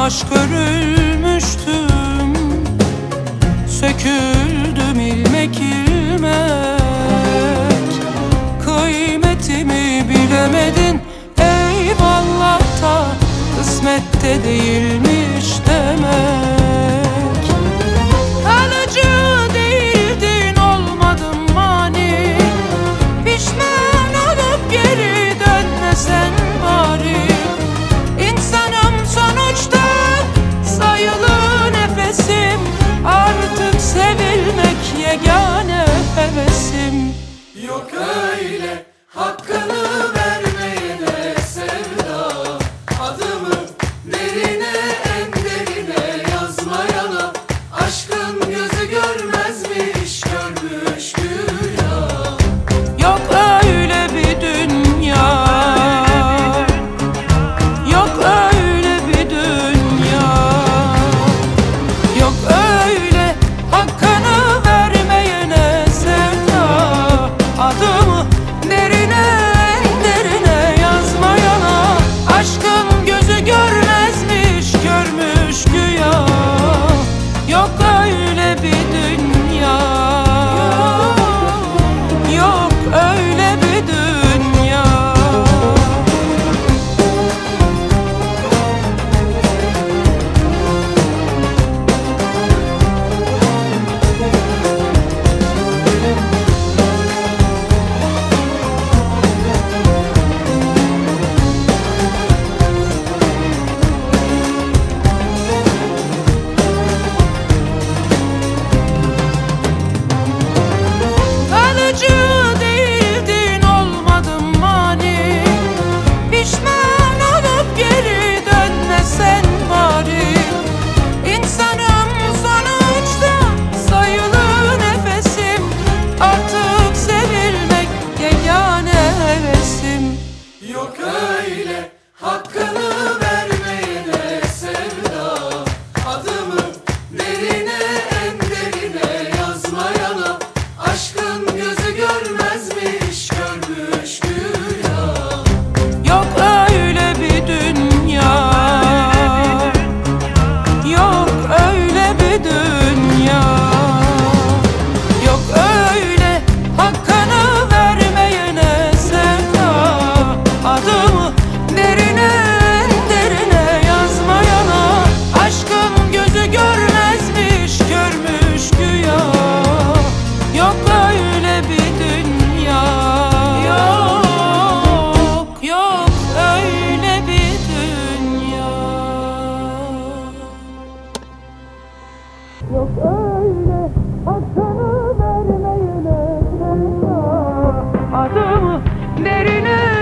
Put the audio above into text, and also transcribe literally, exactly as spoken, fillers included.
aşk örülmüştüm, söküldüm ilmek ilmek. Kıymetimi bilemedin, eyvallah da kısmette değilmiş demek. Kalıcı değildin, olmadım mani, pişman olup geri dönmesen bari. İnsanım sonuçta, sayılı nefesim, artık sevilmek yegane hevesim. Yok öyle hakkını vermeyene sevda, adımı derine en derine yazmayana. Aşkın gözü görmezmiş, görmüş güya. Yok öyle bir dünya, yok öyle bir dünya. Yok öyle hakkını vermeyene sevda, adımı derine derine yazmayana. Aşkın gözü görmezmiş, görmüş güya. Yok öyle bir dünya, yok öyle bir dünya. Kalıcı değildin, olmadım mani, pişman olup geri dönmesen bari. İnsanım sonuçta, sayılı nefesim, artık sevilmek yegane hevesim. Yok öyle hakkını vermeyene sevda, adımı derine en derine yazmayana. Aşkın gözü görmezmiş, görmüş güya. Yok öyle bir dünya, yok öyle bir dünya. Yok öyle hakkını vermeyene sevda, adımı derine derine yazmayana. Aşkın gözü görmezmiş, görmüş güya. Yok öyle bir dünya, yok, yok öyle bir dünya. Yok öyle hakkını vermeyene sevda, adımı derine